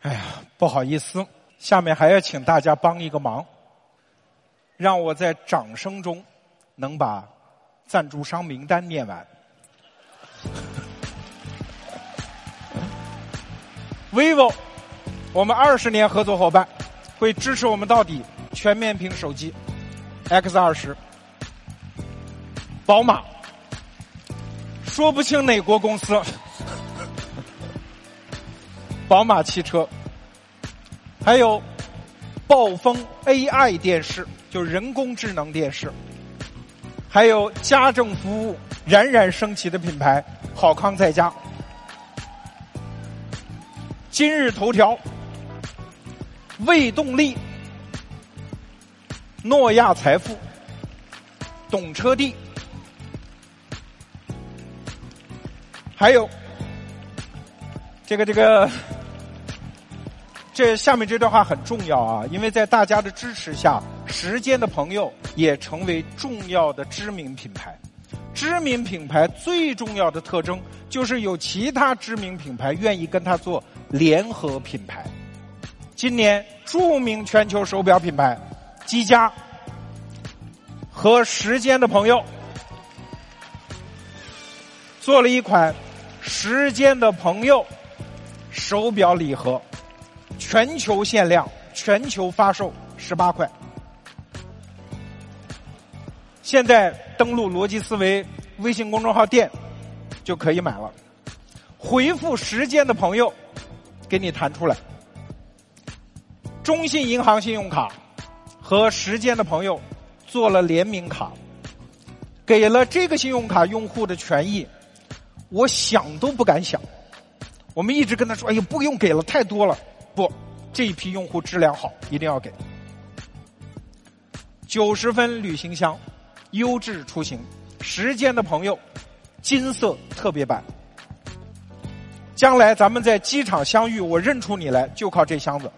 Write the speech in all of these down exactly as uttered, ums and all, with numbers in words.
哎呀，不好意思，下面还要请大家帮一个忙，让我在掌声中能把赞助商名单念完。vivo， 我们二十年合作伙伴，会支持我们到底。全面屏手机 X 二十， 宝马，说不清哪国公司，宝马汽车，还有暴风 A I 电视，就是人工智能电视，还有家政服务冉冉升起的品牌好康在家，今日头条，卫动力，诺亚财富，懂车帝，还有这个这个这下面这段话很重要啊，因为在大家的支持下，时间的朋友也成为重要的知名品牌。知名品牌最重要的特征就是有其他知名品牌愿意跟它做联合品牌。今年著名全球手表品牌积家和时间的朋友做了一款时间的朋友手表礼盒，全球限量，全球发售十八块。现在登录逻辑思维微信公众号店就可以买了，回复时间的朋友给你弹出来。中信银行信用卡和时间的朋友做了联名卡，给了这个信用卡用户的权益，我想都不敢想。我们一直跟他说，哎呀，不用给了，太多了。不，这一批用户质量好，一定要给。九十分旅行箱，优质出行，时间的朋友，金色特别版。将来咱们在机场相遇，我认出你来就靠这箱子。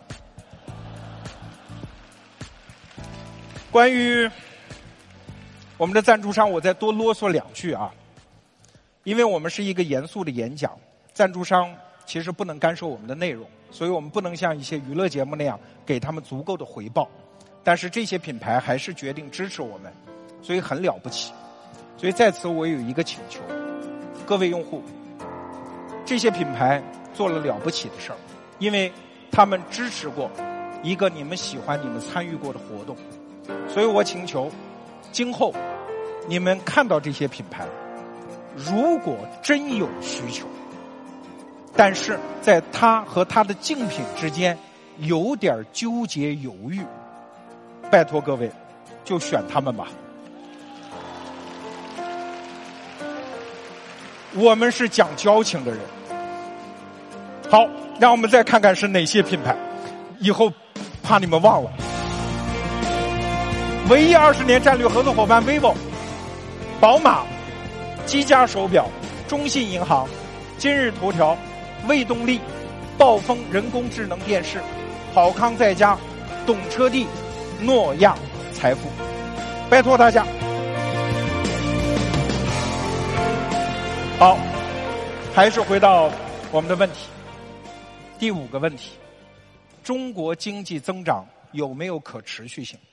关于我们的赞助商，我再多啰嗦两句啊，因为我们是一个严肃的演讲，赞助商其实不能干涉我们的内容，所以我们不能像一些娱乐节目那样给他们足够的回报。但是这些品牌还是决定支持我们，所以很了不起。所以在此我有一个请求，各位用户，这些品牌做了了不起的事儿，因为他们支持过一个你们喜欢、你们参与过的活动。所以我请求，今后你们看到这些品牌，如果真有需求，但是在它和它的竞品之间有点纠结犹豫，拜托各位，就选他们吧。我们是讲交情的人。好，让我们再看看是哪些品牌，以后怕你们忘了。唯一二十年战略合作伙伴 vivo， 宝马，积家手表，中信银行，今日头条，卫动力，暴风人工智能电视，好康在家，懂车帝，诺亚财富。拜托大家。好，还是回到我们的问题。第五个问题，中国经济增长有没有可持续性？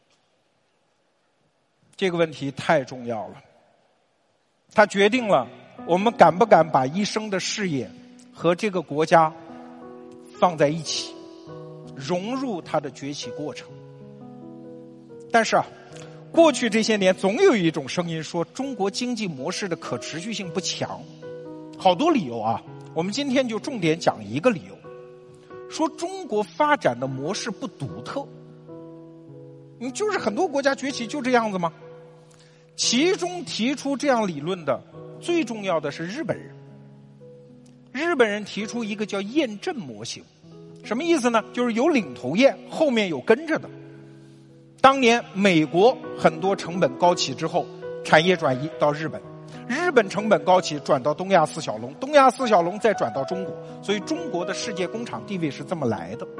这个问题太重要了，它决定了我们敢不敢把一生的事业和这个国家放在一起，融入它的崛起过程。但是啊，过去这些年总有一种声音说中国经济模式的可持续性不强，好多理由啊，我们今天就重点讲一个理由，说中国发展的模式不独特。你就是很多国家崛起就这样子吗？其中提出这样理论的最重要的是日本人。日本人提出一个叫验证模型，什么意思呢？就是有领头雁，后面有跟着的。当年美国很多成本高企之后，产业转移到日本，日本成本高企转到东亚四小龙，东亚四小龙再转到中国，所以中国的世界工厂地位是这么来的。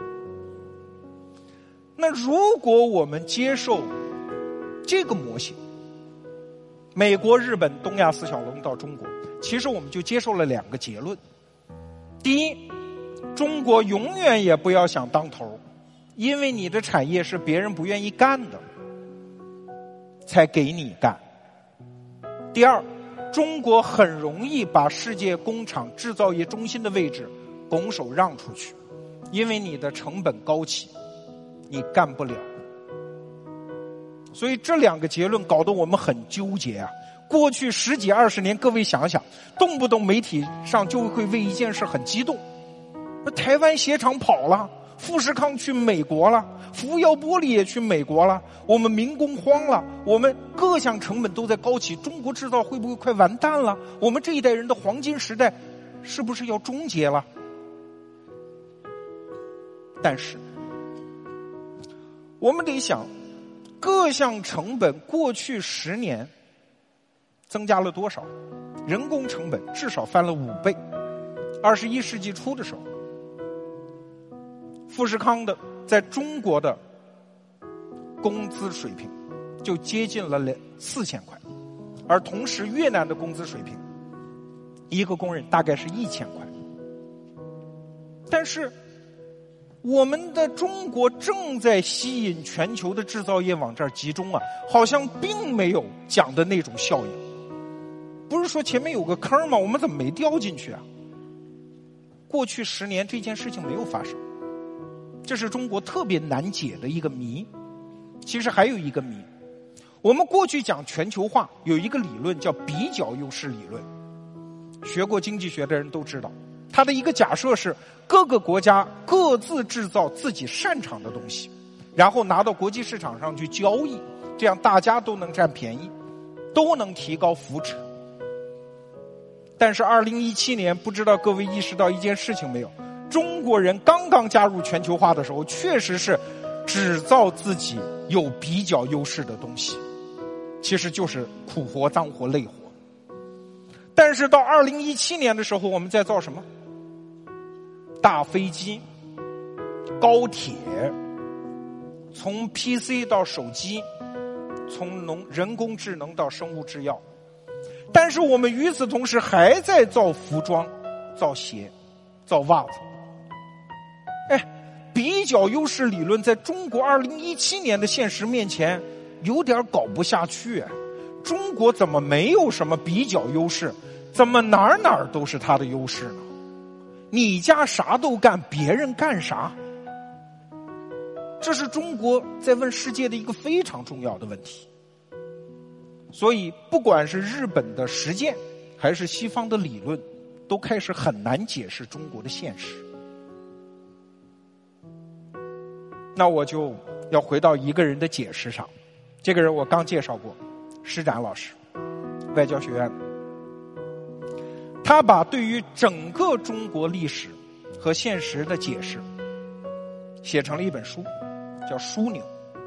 那如果我们接受这个模型，美国、日本、东亚四小龙到中国，其实我们就接受了两个结论。第一， 中国永远也不要想当头，因为你的产业是别人不愿意干的，才给你干。第二，中国很容易把世界工厂制造业中心的位置拱手让出去，因为你的成本高企，你干不了。所以这两个结论搞得我们很纠结啊。过去十几二十年，各位想想，动不动媒体上就会为一件事很激动，那台湾鞋厂跑了，富士康去美国了，福耀玻璃也去美国了，我们民工荒了，我们各项成本都在高企，中国制造会不会快完蛋了？我们这一代人的黄金时代是不是要终结了？但是我们得想，各项成本过去十年增加了多少？人工成本至少翻了五倍。二十一世纪初的时候，富士康的在中国的工资水平就接近了四千块，而同时越南的工资水平，一个工人大概是一千块。但是我们的中国正在吸引全球的制造业往这儿集中啊，好像并没有讲的那种效应。不是说前面有个坑吗？我们怎么没掉进去啊？过去十年这件事情没有发生，这是中国特别难解的一个谜。其实还有一个谜，我们过去讲全球化有一个理论叫比较优势理论，学过经济学的人都知道，它的一个假设是各个国家各自制造自己擅长的东西，然后拿到国际市场上去交易，这样大家都能占便宜，都能提高福祉。但是二零一七年，不知道各位意识到一件事情没有，中国人刚刚加入全球化的时候，确实是只造自己有比较优势的东西，其实就是苦活脏活累活。但是到二零一七年的时候，我们在造什么？大飞机、高铁，从 P C 到手机，从农人工智能到生物制药。但是我们与此同时还在造服装、造鞋、造袜子。哎，比较优势理论在中国二零一七年的现实面前有点搞不下去啊。中国怎么没有什么比较优势？怎么哪儿哪儿都是它的优势呢？你家啥都干，别人干啥？这是中国在问世界的一个非常重要的问题。所以不管是日本的实践还是西方的理论，都开始很难解释中国的现实。那我就要回到一个人的解释上，这个人我刚介绍过，施展老师，外交学院的。他把对于整个中国历史和现实的解释写成了一本书，叫《枢纽》，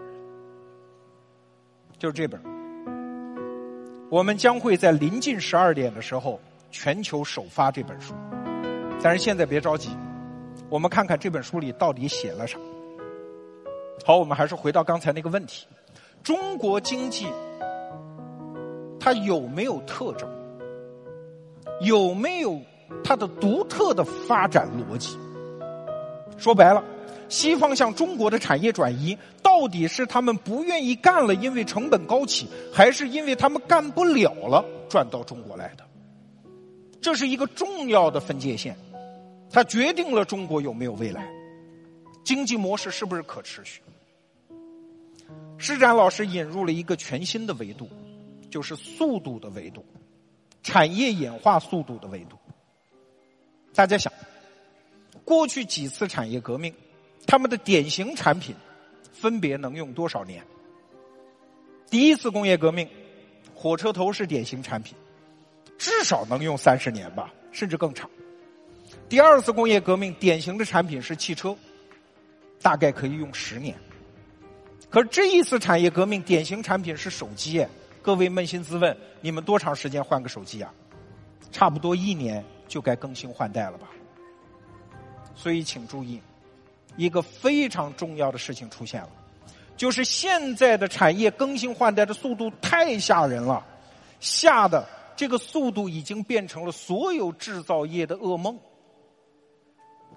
就是这本。我们将会在临近十二点的时候全球首发这本书，但是现在别着急，我们看看这本书里到底写了啥。好，我们还是回到刚才那个问题，中国经济它有没有特征？有没有它的独特的发展逻辑？说白了，西方向中国的产业转移，到底是他们不愿意干了，因为成本高企，还是因为他们干不了了，转到中国来的？这是一个重要的分界线，它决定了中国有没有未来，经济模式是不是可持续。施展老师引入了一个全新的维度，就是速度的维度，产业演化速度的维度。大家想，过去几次产业革命，他们的典型产品分别能用多少年？第一次工业革命，火车头是典型产品，至少能用三十年吧，甚至更长。第二次工业革命，典型的产品是汽车，大概可以用十年。可是这一次产业革命，典型产品是手机，各位扪心自问，你们多长时间换个手机啊？差不多一年就该更新换代了吧？所以请注意，一个非常重要的事情出现了，就是现在的产业更新换代的速度太吓人了，吓得这个速度已经变成了所有制造业的噩梦。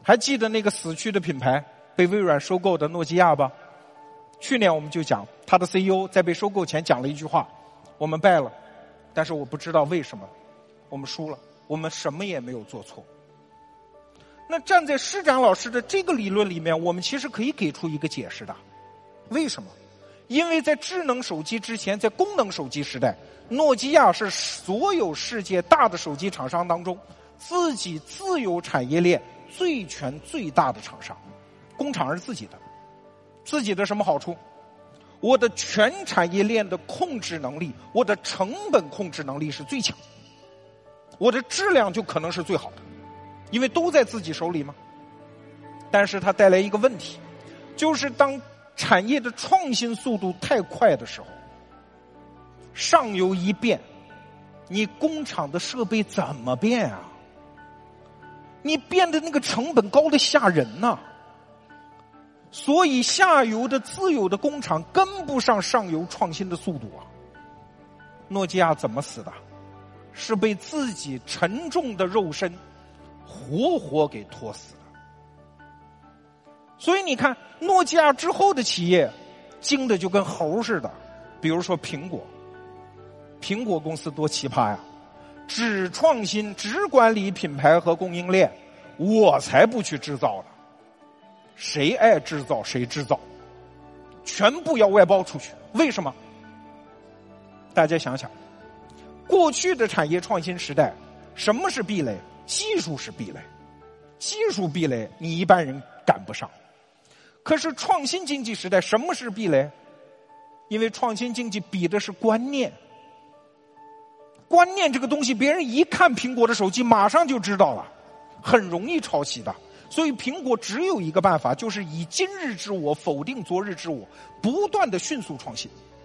还记得那个死去的品牌被微软收购的诺基亚吧？去年我们就讲，他的 C E O 在被收购前讲了一句话：我们败了，但是我不知道为什么我们输了，我们什么也没有做错。那站在施展老师的这个理论里面，我们其实可以给出一个解释的。为什么？因为在智能手机之前，在功能手机时代，诺基亚是所有世界大的手机厂商当中自己自有产业链最全最大的厂商，工厂是自己的。自己的什么好处？我的全产业链的控制能力，我的成本控制能力是最强，我的质量就可能是最好的，因为都在自己手里嘛。但是它带来一个问题，就是当产业的创新速度太快的时候，上游一变，你工厂的设备怎么变啊？你变的那个成本高的吓人呐、啊！所以下游的自有的工厂跟不上上游创新的速度啊。诺基亚怎么死的？是被自己沉重的肉身活活给拖死的。所以你看，诺基亚之后的企业精的就跟猴似的，比如说苹果。苹果公司多奇葩呀，只创新只管理品牌和供应链，我才不去制造了。谁爱制造谁制造，全部要外包出去。为什么？大家想想，过去的产业创新时代，什么是壁垒？技术是壁垒，技术壁垒你一般人赶不上。可是创新经济时代，什么是壁垒？因为创新经济比的是观念，观念这个东西，别人一看苹果的手机，马上就知道了，很容易抄袭的。所以苹果只有一个办法，就是以今日之我否定昨日之我，不断的迅速创新，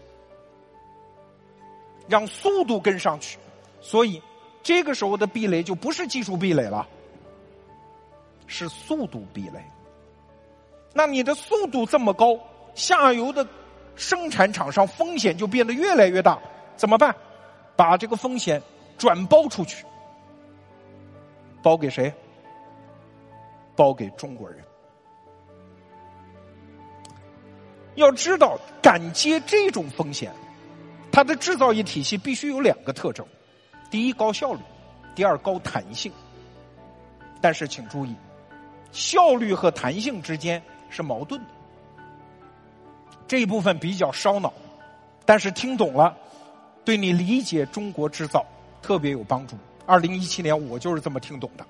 让速度跟上去。所以这个时候的壁垒就不是技术壁垒了，是速度壁垒。那你的速度这么高，下游的生产厂商风险就变得越来越大，怎么办？把这个风险转包出去。包给谁？包给中国人。要知道，敢接这种风险，它的制造业体系必须有两个特征：第一，高效率；第二，高弹性。但是请注意，效率和弹性之间是矛盾的。这一部分比较烧脑，但是听懂了，对你理解中国制造特别有帮助。二零一七年我就是这么听懂的。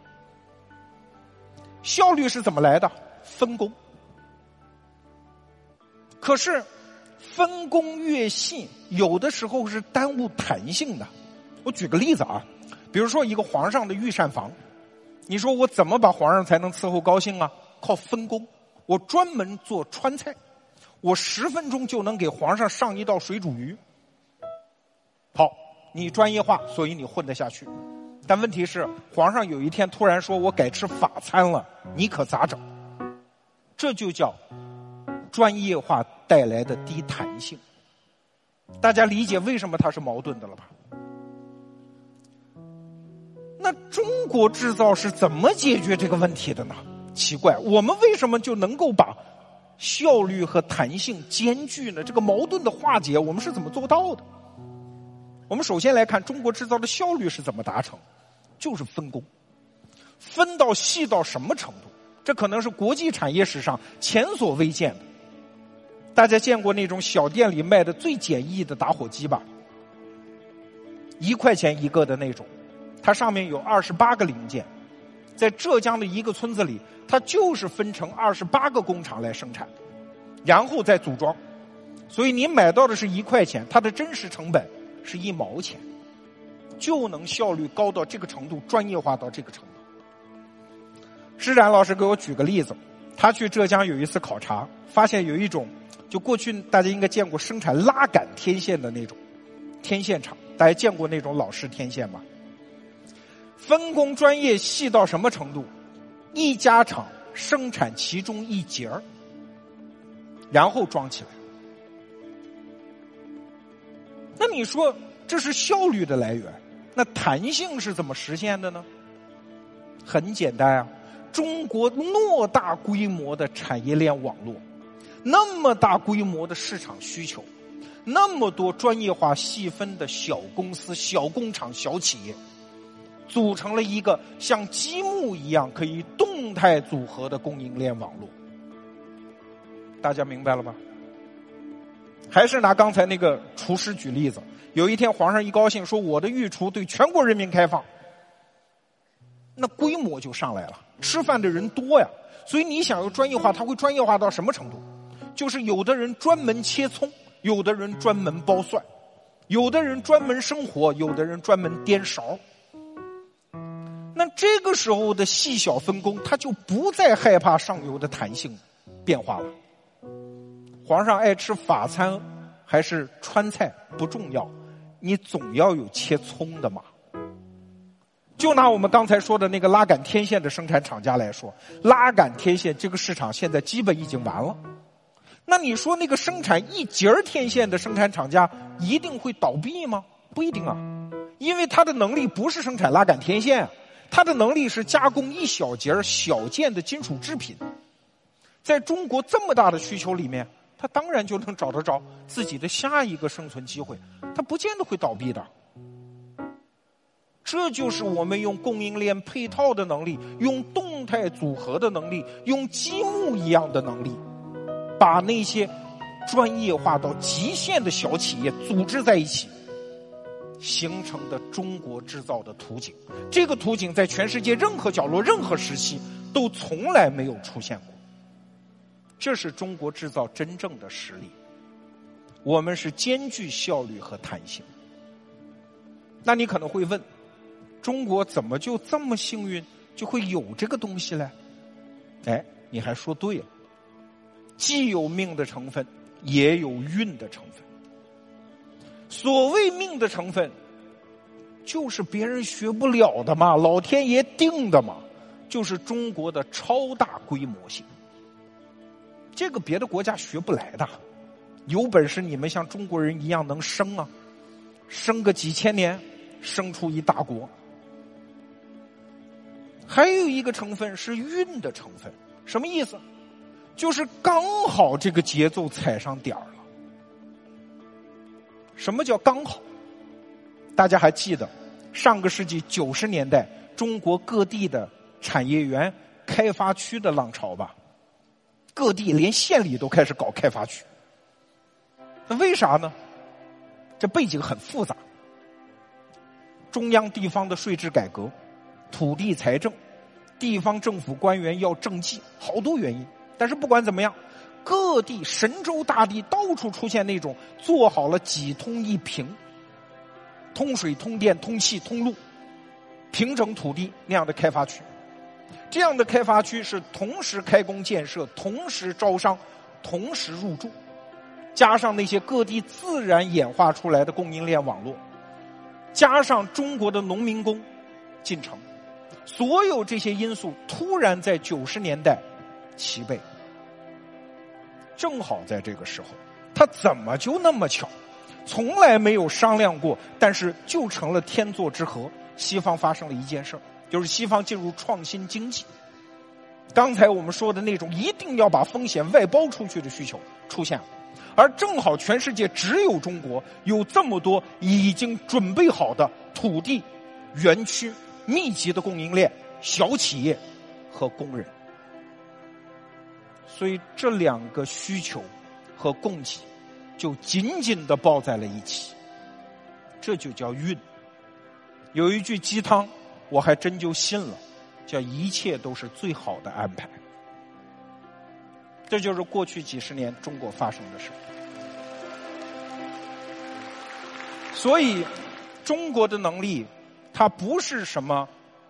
效率是怎么来的？分工。可是分工越细，有的时候是耽误弹性的。我举个例子啊，比如说一个皇上的御膳房，你说我怎么把皇上才能伺候高兴啊？靠分工。我专门做川菜，我十分钟就能给皇上上一道水煮鱼。好，你专业化，所以你混得下去。但问题是，皇上有一天突然说我改吃法餐了，你可咋整？这就叫专业化带来的低弹性。大家理解为什么它是矛盾的了吧？那中国制造是怎么解决这个问题的呢？奇怪，我们为什么就能够把效率和弹性兼具呢？这个矛盾的化解，我们是怎么做到的？我们首先来看中国制造的效率是怎么达成，就是分工，分到细到什么程度？这可能是国际产业史上前所未见的。大家见过那种小店里卖的最简易的打火机吧？一块钱一个的那种，它上面有二十八个零件，在浙江的一个村子里，它就是分成二十八个工厂来生产，然后再组装。所以你买到的是一块钱，它的真实成本是一毛钱，就能效率高到这个程度，专业化到这个程度。施展老师给我举个例子，他去浙江有一次考察，发现有一种，就过去大家应该见过生产拉杆天线的那种天线厂，大家见过那种老式天线吗？分工专业细到什么程度？一家厂生产其中一节儿，然后装起来。那你说这是效率的来源，那弹性是怎么实现的呢？很简单啊， 中国偌大规模的产业链网络，那么大规模的市场需求，那么多专业化细分的小公司、小工厂、小企业，组成了一个像积木一样可以动态组合的供应链网络。大家明白了吧？还是拿刚才那个厨师举例子，有一天皇上一高兴说我的御厨对全国人民开放，那规模就上来了，吃饭的人多呀，所以你想要专业化，它会专业化到什么程度？就是有的人专门切葱，有的人专门剥蒜，有的人专门生火，有的人专门颠勺。那这个时候的细小分工，他就不再害怕上游的弹性变化了。皇上爱吃法餐还是川菜不重要，你总要有切葱的嘛。就拿我们刚才说的那个拉杆天线的生产厂家来说，拉杆天线这个市场现在基本已经完了。那你说那个生产一节天线的生产厂家一定会倒闭吗？不一定啊，因为他的能力不是生产拉杆天线，他的能力是加工一小节小件的金属制品。在中国这么大的需求里面，他当然就能找得着自己的下一个生存机会，他不见得会倒闭的。这就是我们用供应链配套的能力，用动态组合的能力，用积木一样的能力，把那些专业化到极限的小企业组织在一起，形成的中国制造的图景。这个图景在全世界任何角落、任何时期都从来没有出现过。这是中国制造真正的实力，我们是兼具效率和弹性。那你可能会问，中国怎么就这么幸运就会有这个东西呢？哎，你还说对了，既有命的成分，也有运的成分。所谓命的成分，就是别人学不了的嘛，老天爷定的嘛，就是中国的超大规模性。这个别的国家学不来的，有本事你们像中国人一样能生啊，生个几千年，生出一大国。还有一个成分是运的成分，什么意思？就是刚好这个节奏踩上点儿了。什么叫刚好？大家还记得上个世纪九十年代中国各地的产业园开发区的浪潮吧？各地连县里都开始搞开发区。那为啥呢？这背景很复杂，中央地方的税制改革，土地财政，地方政府官员要政绩，好多原因。但是不管怎么样，各地神州大地到处出现那种做好了几通一平，通水通电通气通路，平整土地那样的开发区。这样的开发区是同时开工建设，同时招商，同时入驻，加上那些各地自然演化出来的供应链网络，加上中国的农民工进城，所有这些因素突然在九十年代齐备。正好在这个时候，他怎么就那么巧，从来没有商量过，但是就成了天作之合。西方发生了一件事，就是西方进入创新经济。刚才我们说的那种一定要把风险外包出去的需求出现了，而正好全世界只有中国有这么多已经准备好的土地、园区、密集的供应链、小企业和工人。所以这两个需求和供给就紧紧地抱在了一起，这就叫运。有一句鸡汤我还真就信了，叫一切都是最好的安排。这就是过去几十年中国发生的事。所以中国的能力它不是什么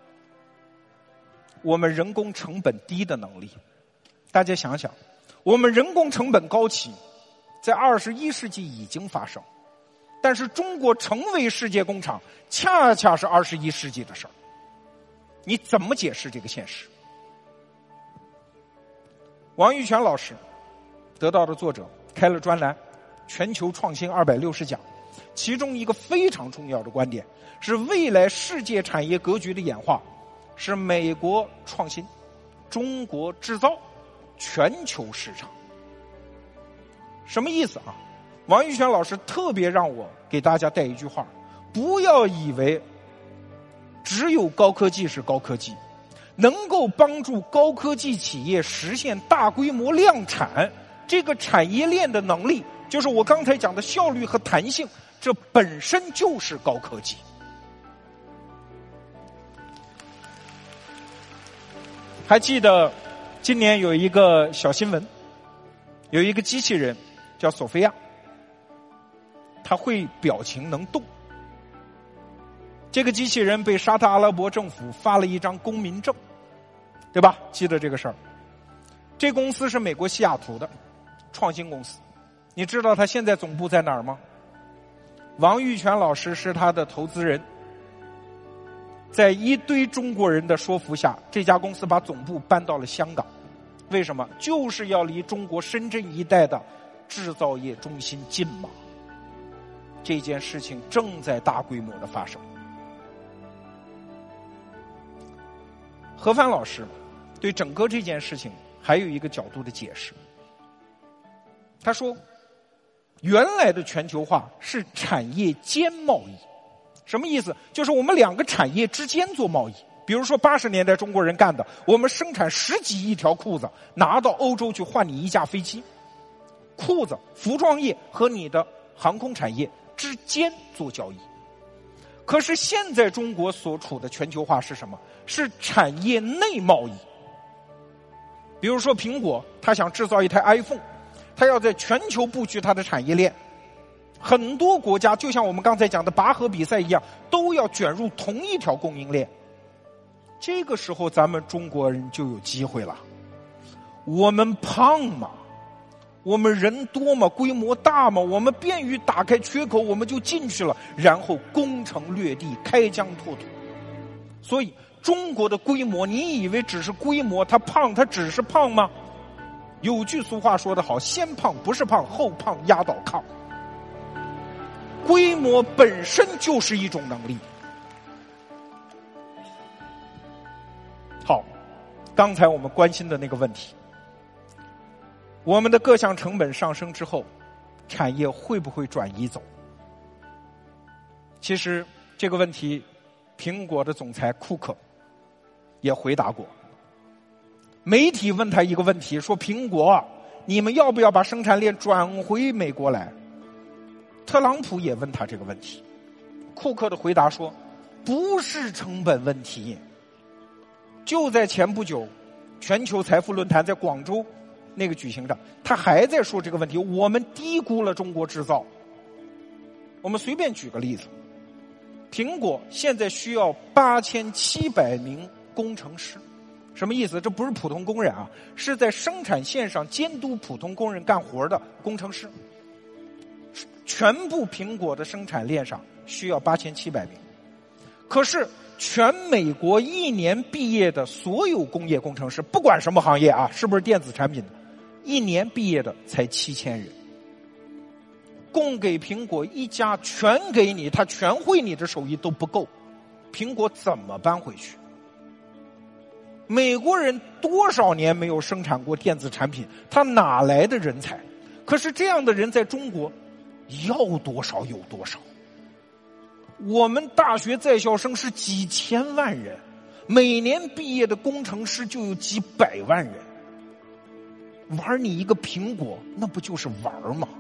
我们人工成本低的能力。大家想想，我们人工成本高企在二十一世纪已经发生，但是中国成为世界工厂恰恰是二十一世纪的事儿。你怎么解释这个现实？王玉泉老师，得到的作者，开了专栏，全球创新二百六十讲，其中一个非常重要的观点是，未来世界产业格局的演化是美国创新、 中国制造全球市场。什么意思啊？王玉泉老师特别让我给大家带一句话，不要以为只有高科技是高科技，能够帮助高科技企业实现大规模量产，这个产业链的能力，就是我刚才讲的效率和弹性，这本身就是高科技。还记得今年有一个小新闻，有一个机器人叫索菲亚，它会表情能动。这个机器人被沙特阿拉伯政府发了一张公民证，对吧？记得这个事儿。这公司是美国西雅图的创新公司，你知道它现在总部在哪儿吗？王玉泉老师是他的投资人，在一堆中国人的说服下，这家公司把总部搬到了香港。为什么？就是要离中国深圳一带的制造业中心近嘛。这件事情正在大规模的发生。何帆老师对整个这件事情还有一个角度的解释，他说原来的全球化是产业间贸易。什么意思？就是我们两个产业之间做贸易。比如说八十年代中国人干的，我们生产十几亿条裤子，拿到欧洲去换你一架飞机。裤子、服装业和你的航空产业之间做交易。可是现在中国所处的全球化是什么？是产业内贸易。比如说苹果，它想制造一台 iPhone， 它要在全球布局它的产业链。很多国家就像我们刚才讲的拔河比赛一样，都要卷入同一条供应链。这个时候咱们中国人就有机会了。我们胖嘛，我们人多嘛，规模大嘛，我们便于打开缺口，我们就进去了，然后攻城略地，开疆拓土。所以中国的规模，你以为只是规模，它胖它只是胖吗？有句俗话说得好，先胖不是胖，后胖压倒炕。规模本身就是一种能力。好，刚才我们关心的那个问题，我们的各项成本上升之后，产业会不会转移走？其实这个问题，苹果的总裁库克也回答过。媒体问他一个问题，说苹果，你们要不要把生产链转回美国来？特朗普也问他这个问题，库克的回答说，不是成本问题。就在前不久，全球财富论坛在广州那个举行着，他还在说这个问题，我们低估了中国制造。我们随便举个例子，苹果现在需要八千七百名工程师。什么意思？这不是普通工人啊，是在生产线上监督普通工人干活的工程师。全部苹果的生产链上需要八千七百名，可是全美国一年毕业的所有工业工程师，不管什么行业啊，是不是电子产品的，一年毕业的才七千人。供给苹果一家全给你，他全会你的手艺都不够，苹果怎么搬回去？美国人多少年没有生产过电子产品，他哪来的人才？可是这样的人在中国要多少有多少。我们大学在校生是几千万人，每年毕业的工程师就有几百万人。玩你一个苹果，那不就是玩吗？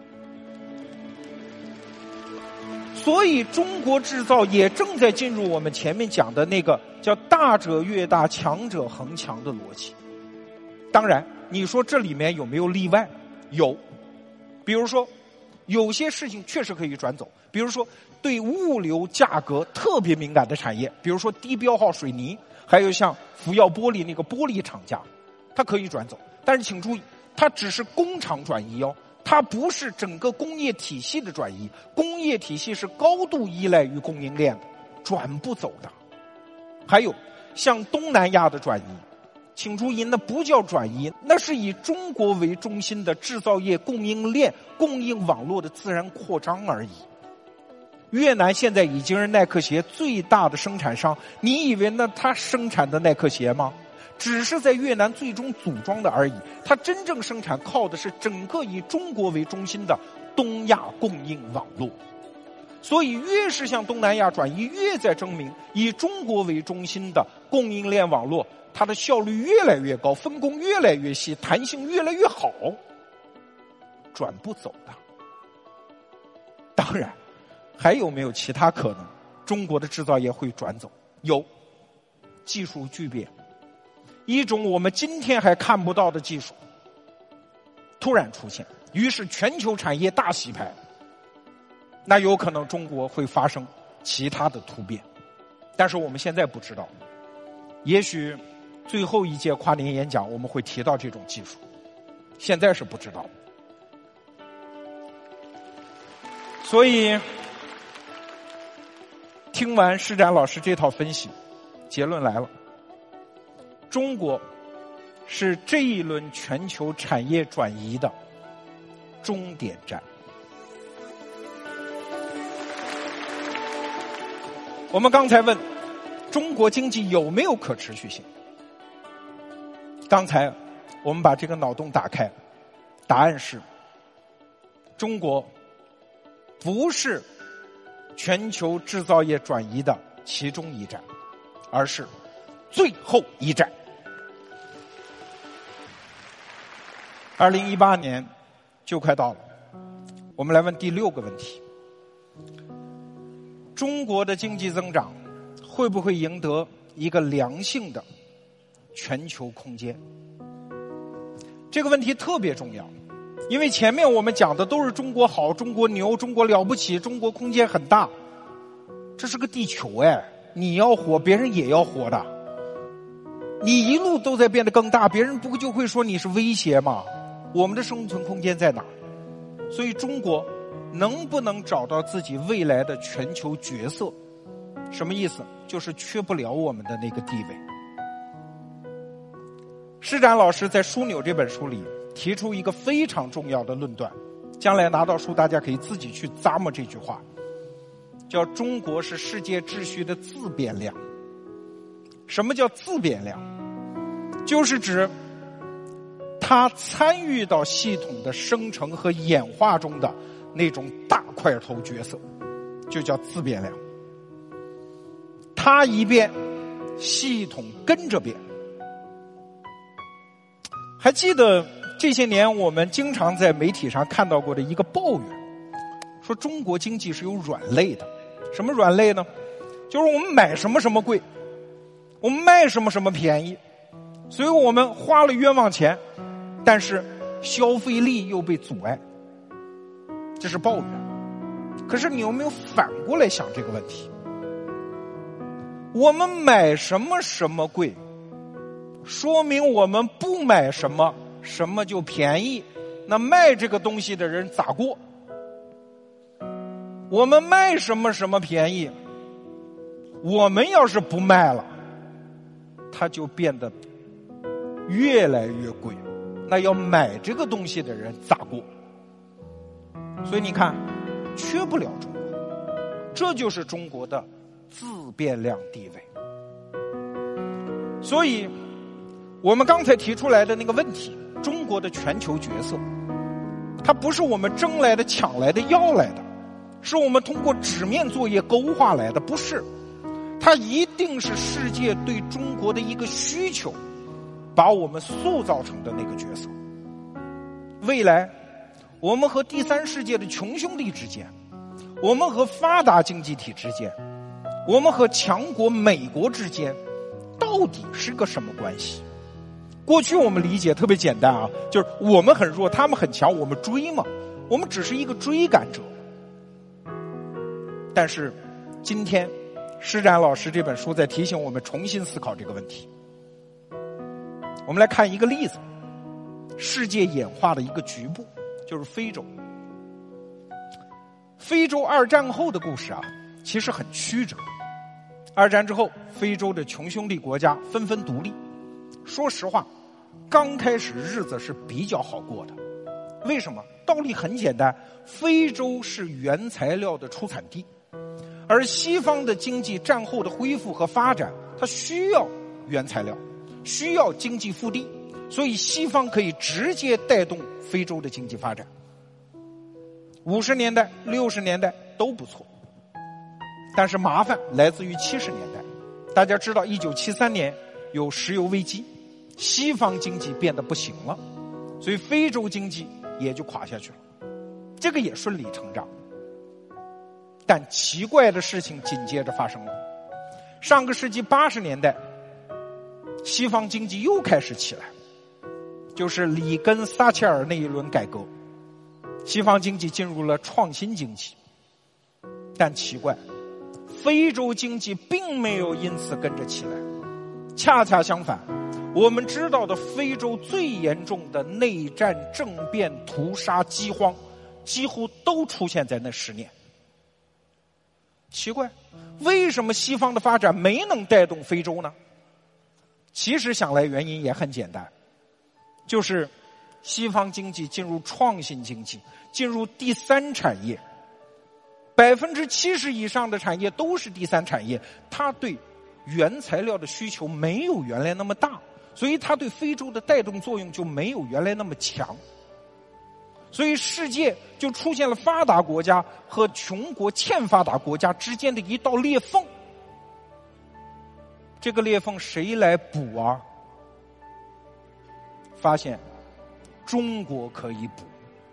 所以中国制造也正在进入我们前面讲的那个叫大者越大，强者恒强的逻辑。当然你说这里面有没有例外？有。比如说有些事情确实可以转走，比如说对物流价格特别敏感的产业，比如说低标号水泥，还有像福耀玻璃那个玻璃厂家，它可以转走。但是请注意，它只是工厂转移哦，它不是整个工业体系的转移。工业体系是高度依赖于供应链的，转不走的。还有像东南亚的转移，请注意，那不叫转移，那是以中国为中心的制造业供应链、供应网络的自然扩张而已。越南现在已经是耐克鞋最大的生产商，你以为那他生产的耐克鞋吗？ 只是在越南最终组装的而已。它真正生产靠的是整个以中国为中心的东亚供应网络。所以越是向东南亚转移，越在证明以中国为中心的供应链网络，它的效率越来越高，分工越来越细，弹性越来越好，转不走的。当然还有没有其他可能中国的制造业会转走？有，技术巨变，一种我们今天还看不到的技术突然出现，于是全球产业大洗牌，那有可能中国会发生其他的突变，但是我们现在不知道。也许最后一届跨年演讲我们会提到这种技术，现在是不知道。所以听完施展老师这套分析，结论来了，中国是这一轮全球产业转移的终点站。我们刚才问中国经济有没有可持续性，刚才我们把这个脑洞打开，答案是中国不是全球制造业转移的其中一站，而是最后一站。二零一八年就快到了，我们来问第六个问题：中国的经济增长会不会赢得一个良性的全球空间？这个问题特别重要，因为前面我们讲的都是中国好，中国牛，中国了不起，中国空间很大。这是个地球哎，你要活，别人也要活的。你一路都在变得更大，别人不就会说你是威胁吗？我们的生存空间在哪？所以中国能不能找到自己未来的全球角色？什么意思？就是缺不了我们的那个地位。施展老师在《枢纽》这本书里提出一个非常重要的论断，将来拿到书大家可以自己去咂摸这句话，叫中国是世界秩序的自变量。什么叫自变量？就是指它参与到系统的生成和演化中的那种大块头角色，就叫自变量。它一变，系统跟着变。还记得这些年我们经常在媒体上看到过的一个抱怨，说中国经济是有软肋的。什么软肋呢？就是我们买什么什么贵，我们卖什么什么便宜，所以我们花了冤枉钱，但是消费力又被阻碍，这是抱怨。可是你有没有反过来想这个问题？我们买什么什么贵，说明我们不买什么什么就便宜，那卖这个东西的人咋过？我们卖什么什么便宜，我们要是不卖了，它就变得越来越贵，那要买这个东西的人咋过？所以你看，缺不了中国，这就是中国的自变量地位。所以我们刚才提出来的那个问题，中国的全球角色，它不是我们争来的、抢来的、要来的，是我们通过纸面作业勾画来的，不是。它一定是世界对中国的一个需求，把我们塑造成的那个角色。未来我们和第三世界的穷兄弟之间，我们和发达经济体之间，我们和强国美国之间，到底是个什么关系？过去我们理解特别简单啊，就是我们很弱，他们很强，我们追嘛，我们只是一个追赶者。但是今天施展老师这本书在提醒我们重新思考这个问题。我们来看一个例子，世界演化的一个局部，就是非洲。非洲二战后的故事啊，其实很曲折。二战之后，非洲的穷兄弟国家纷纷独立。说实话，刚开始日子是比较好过的。为什么？道理很简单，非洲是原材料的出产地，而西方的经济战后的恢复和发展，它需要原材料， 需要经济腹地，所以西方可以直接带动非洲的经济发展。五十年代、六十年代都不错，但是麻烦来自于七十年代。大家知道，一九七三年有石油危机，西方经济变得不行了，所以非洲经济也就垮下去了。这个也顺理成章。但奇怪的事情紧接着发生了。上个世纪八十年代，西方经济又开始起来，就是里根撒切尔那一轮改革，西方经济进入了创新经济。但奇怪，非洲经济并没有因此跟着起来，恰恰相反，我们知道的非洲最严重的内战、政变、屠杀、饥荒，几乎都出现在那十年。奇怪，为什么西方的发展没能带动非洲呢？其实想来原因也很简单，就是西方经济进入创新经济，进入第三产业，百分之七十以上的产业都是第三产业，它对原材料的需求没有原来那么大，所以它对非洲的带动作用就没有原来那么强。所以世界就出现了发达国家和穷国欠发达国家之间的一道裂缝。这个裂缝谁来补啊？发现中国可以补。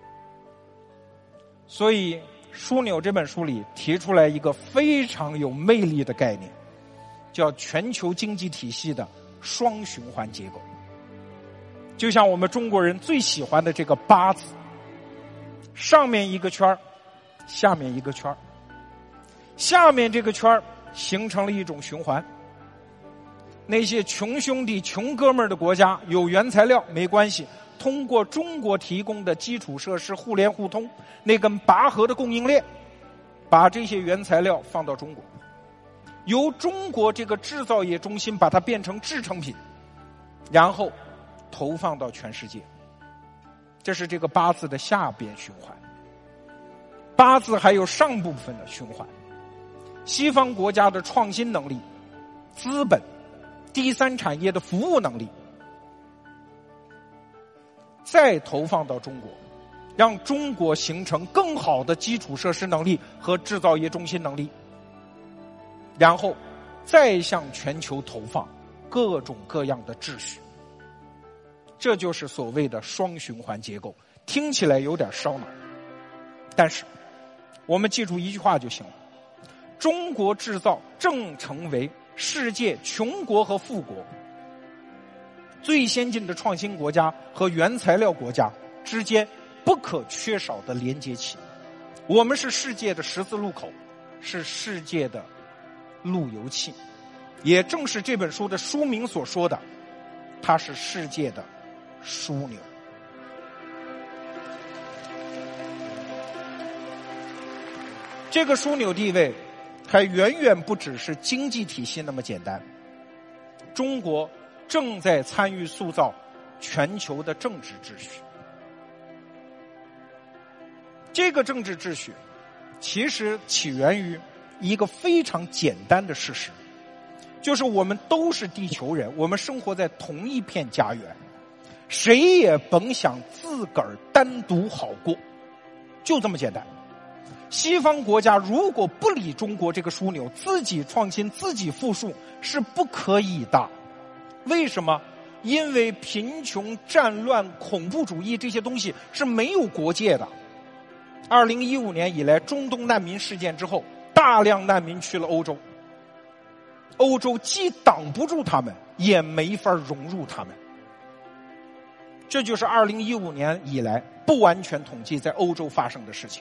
所以枢纽这本书里提出来一个非常有魅力的概念，叫全球经济体系的双循环结构。就像我们中国人最喜欢的这个八字，上面一个圈，下面一个圈，下面这个圈形成了一种循环。那些穷兄弟穷哥们儿的国家有原材料没关系，通过中国提供的基础设施互联互通，那根拔河的供应链，把这些原材料放到中国，由中国这个制造业中心把它变成制成品，然后投放到全世界。这是这个八字的下边循环。八字还有上部分的循环，西方国家的创新能力、资本、第三产业的服务能力，再投放到中国，让中国形成更好的基础设施能力和制造业中心能力，然后再向全球投放各种各样的秩序。这就是所谓的双循环结构，听起来有点烧脑，但是我们记住一句话就行了：中国制造正成为世界穷国和富国、最先进的创新国家和原材料国家之间不可缺少的连接器。我们是世界的十字路口，是世界的路由器，也正是这本书的书名所说的，它是世界的枢纽。这个枢纽地位还远远不只是经济体系那么简单，中国正在参与塑造全球的政治秩序。这个政治秩序其实起源于一个非常简单的事实，就是我们都是地球人，我们生活在同一片家园，谁也甭想自个儿单独好过，就这么简单。西方国家如果不理中国这个枢纽，自己创新自己富庶是不可以的。为什么？因为贫穷、战乱、恐怖主义这些东西是没有国界的。二零一五年以来，中东难民事件之后，大量难民去了欧洲，欧洲既挡不住他们，也没法融入他们。这就是二零一五年以来不完全统计在欧洲发生的事情。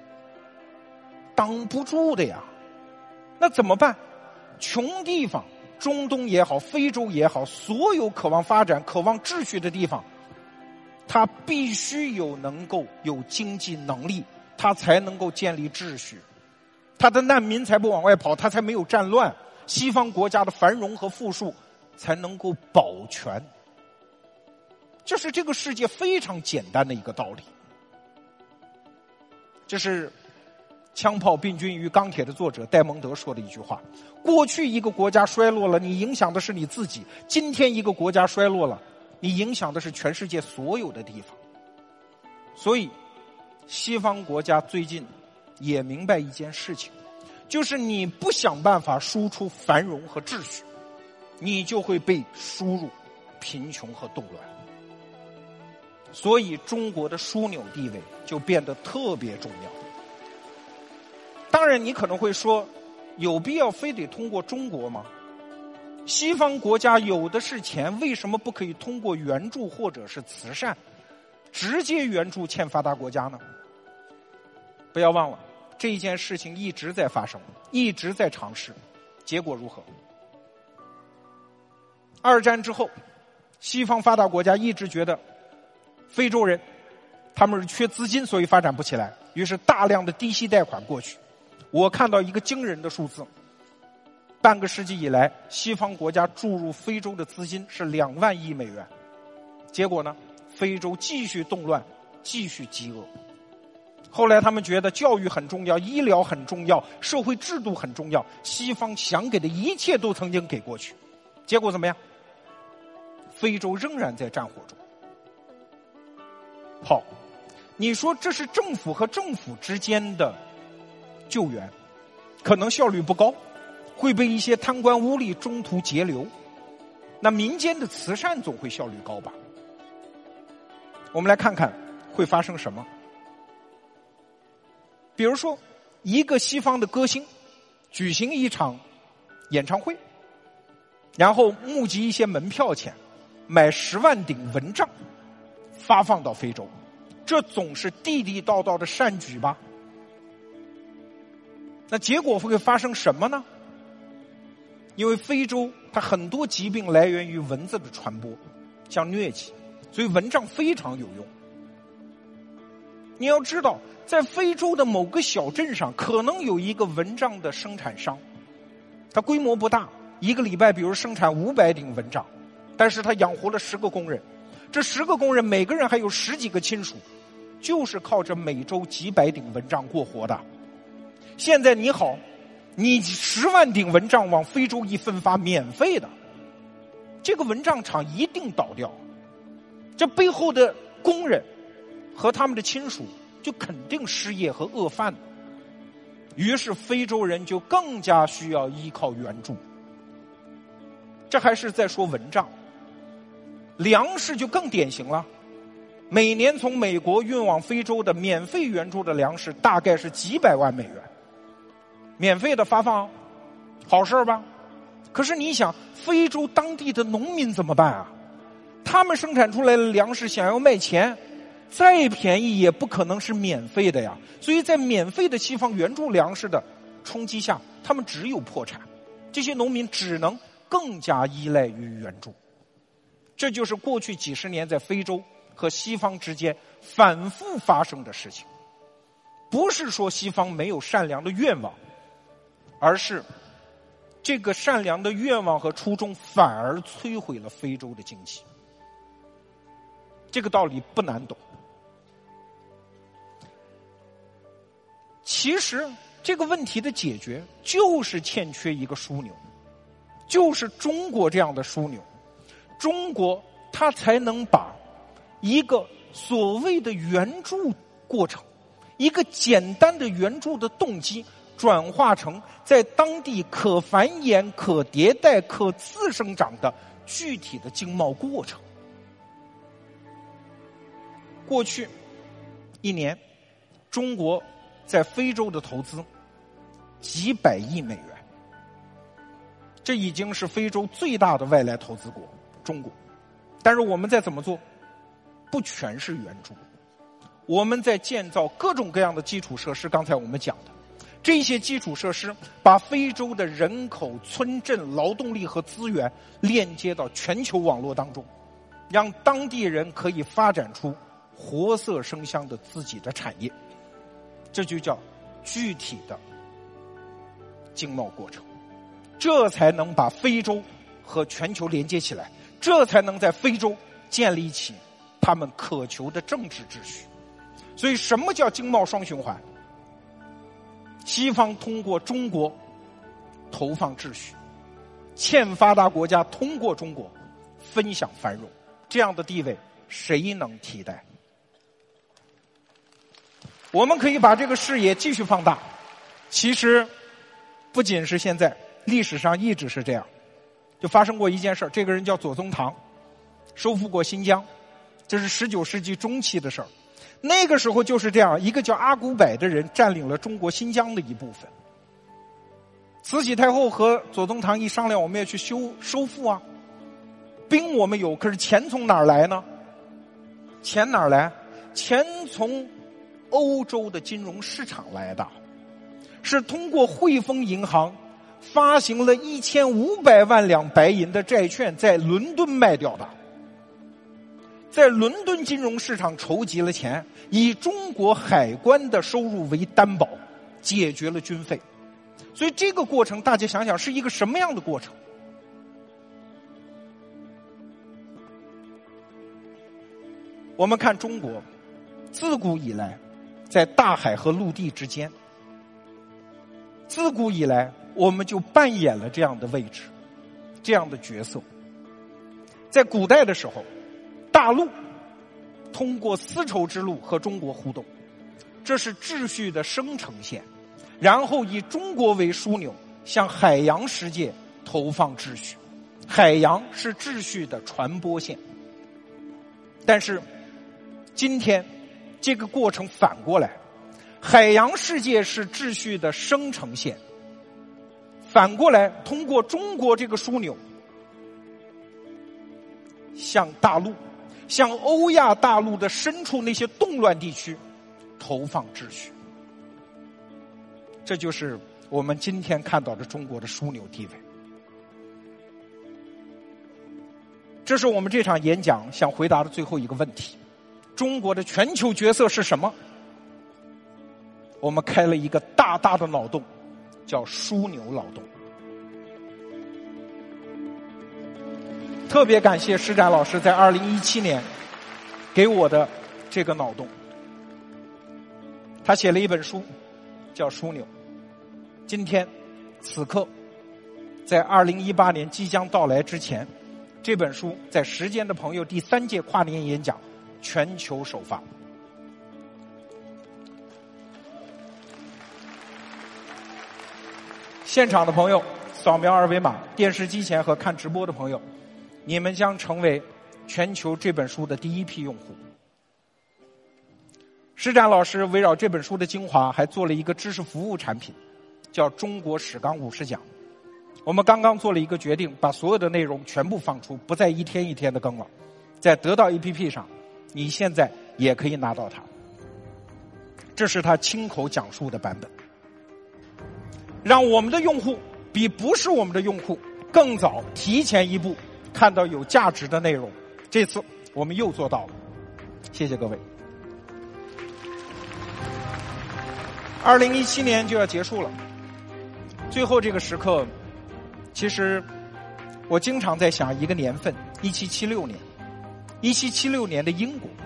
挡不住的呀，那怎么办？穷地方，中东也好，非洲也好，所有渴望发展、渴望秩序的地方，它必须有能够有经济能力，它才能够建立秩序，它的难民才不往外跑，它才没有战乱，西方国家的繁荣和富庶才能够保全。这是这个世界非常简单的一个道理。这是枪炮、病菌与钢铁的作者戴蒙德说的一句话：过去一个国家衰落了，你影响的是你自己；今天一个国家衰落了，你影响的是全世界所有的地方。所以西方国家最近也明白一件事情，就是你不想办法输出繁荣和秩序，你就会被输入贫穷和动乱。所以中国的枢纽地位就变得特别重要。当然你可能会说，有必要非得通过中国吗？西方国家有的是钱，为什么不可以通过援助或者是慈善直接援助欠发达国家呢？不要忘了，这件事情一直在发生，一直在尝试，结果如何？二战之后，西方发达国家一直觉得非洲人他们是缺资金，所以发展不起来，于是大量的低息贷款过去。我看到一个惊人的数字，半个世纪以来，西方国家注入非洲的资金是两万亿美元。结果呢，非洲继续动乱，继续饥饿。后来他们觉得教育很重要，医疗很重要，社会制度很重要，西方想给的一切都曾经给过去。结果怎么样？非洲仍然在战火中。好，你说这是政府和政府之间的救援，可能效率不高，会被一些贪官污吏中途截流。那民间的慈善总会效率高吧？我们来看看会发生什么。比如说，一个西方的歌星举行一场演唱会，然后募集一些门票钱，买十万顶蚊帐，发放到非洲，这总是地地道道的善举吧？那结果会发生什么呢？因为非洲它很多疾病来源于蚊子的传播，像疟疾，所以蚊帐非常有用。你要知道，在非洲的某个小镇上，可能有一个蚊帐的生产商，它规模不大，一个礼拜比如生产五百顶蚊帐，但是他养活了十个工人，这十个工人每个人还有十几个亲属，就是靠着每周几百顶蚊帐过活的。现在你好，你十万顶蚊帐往非洲一分发，免费的，这个蚊帐厂一定倒掉，这背后的工人和他们的亲属就肯定失业和饿饭，于是非洲人就更加需要依靠援助。这还是在说蚊帐，粮食就更典型了。每年从美国运往非洲的免费援助的粮食大概是几百万美元，免费的发放，好事吧？可是你想，非洲当地的农民怎么办啊？他们生产出来的粮食想要卖钱，再便宜也不可能是免费的呀。所以在免费的西方援助粮食的冲击下，他们只有破产，这些农民只能更加依赖于援助。这就是过去几十年在非洲和西方之间反复发生的事情。不是说西方没有善良的愿望，而是这个善良的愿望和初衷反而摧毁了非洲的经济。这个道理不难懂。其实这个问题的解决就是欠缺一个枢纽，就是中国这样的枢纽。中国它才能把一个所谓的援助过程，一个简单的援助的动机，转化成在当地可繁衍、可迭代、可自生长的具体的经贸过程。过去一年，中国在非洲的投资几百亿美元，这已经是非洲最大的外来投资国中国。但是我们在怎么做？不全是援助，我们在建造各种各样的基础设施。刚才我们讲的这些基础设施，把非洲的人口、村镇、劳动力和资源链接到全球网络当中，让当地人可以发展出活色生香的自己的产业。这就叫具体的经贸过程，这才能把非洲和全球连接起来，这才能在非洲建立起他们渴求的政治秩序。所以什么叫经贸双循环？ 西方通过中国投放秩序，欠发达国家通过中国分享繁荣，这样的地位谁能替代？我们可以把这个视野继续放大，其实不仅是现在，历史上一直是这样。就发生过一件事，这个人叫左宗棠，收复过新疆，这是十九世纪中期的事儿。那个时候就是这样，一个叫阿古柏的人占领了中国新疆的一部分。慈禧太后和左宗棠一商量，我们要去修收复啊，兵我们有，可是钱从哪儿来呢？钱哪儿来？钱从欧洲的金融市场来的，是通过汇丰银行发行了一千五百万两白银的债券，在伦敦卖掉的。在伦敦金融市场筹集了钱，以中国海关的收入为担保，解决了军费。所以这个过程大家想想是一个什么样的过程？我们看中国自古以来在大海和陆地之间，自古以来我们就扮演了这样的位置，这样的角色。在古代的时候，大陆通过丝绸之路和中国互动，这是秩序的生成线，然后以中国为枢纽，向海洋世界投放秩序。海洋是秩序的传播线。但是今天这个过程反过来，海洋世界是秩序的生成线，反过来通过中国这个枢纽，向大陆，向欧亚大陆的深处那些动乱地区投放秩序。这就是我们今天看到的中国的枢纽地位。这是我们这场演讲想回答的最后一个问题：中国的全球角色是什么？我们开了一个大大的脑洞，叫枢纽脑洞。特别感谢施展老师在二零一七年给我的这个脑洞。他写了一本书叫《枢纽》。今天此刻在二零一八年即将到来之前，这本书在时间的朋友第三届跨年演讲全球首发。现场的朋友扫描二维码，电视机前和看直播的朋友，你们将成为全球这本书的第一批用户。施展老师围绕这本书的精华还做了一个知识服务产品，叫中国史纲五十讲。我们刚刚做了一个决定，把所有的内容全部放出，不再一天一天的更了。在得到 A P P 上，你现在也可以拿到它。这是他亲口讲述的版本，让我们的用户比不是我们的用户更早提前一步看到有价值的内容。这次我们又做到了，谢谢各位。二零一七年就要结束了，最后这个时刻，其实我经常在想一个年份，一七七六年。一七七六年的英国，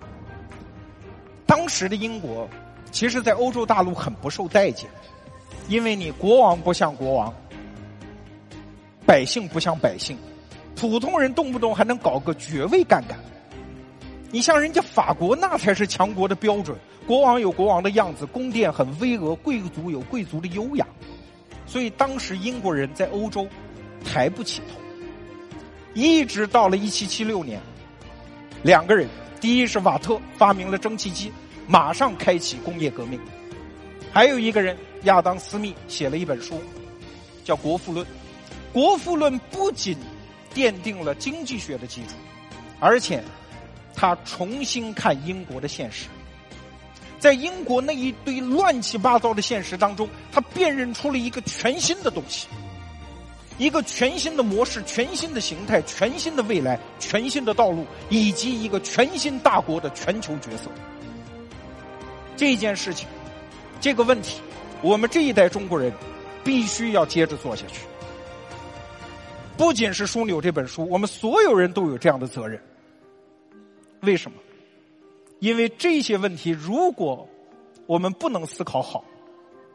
当时的英国其实在欧洲大陆很不受待见，因为你国王不像国王，百姓不像百姓，普通人动不动还能搞个爵位干干。你像人家法国，那才是强国的标准，国王有国王的样子，宫殿很巍峨，贵族有贵族的优雅。所以当时英国人在欧洲抬不起头，一直到了一七七六年，两个人，第一是瓦特发明了蒸汽机，马上开启工业革命。还有一个人亚当斯密写了一本书叫《国富论》。《国富论》不仅奠定了经济学的基础，而且他重新看英国的现实。在英国那一堆乱七八糟的现实当中，他辨认出了一个全新的东西，一个全新的模式，全新的形态，全新的未来，全新的道路，以及一个全新大国的全球角色。这件事情，这个问题，我们这一代中国人必须要接着做下去。不仅是《枢纽》这本书，我们所有人都有这样的责任。为什么？因为这些问题如果我们不能思考好，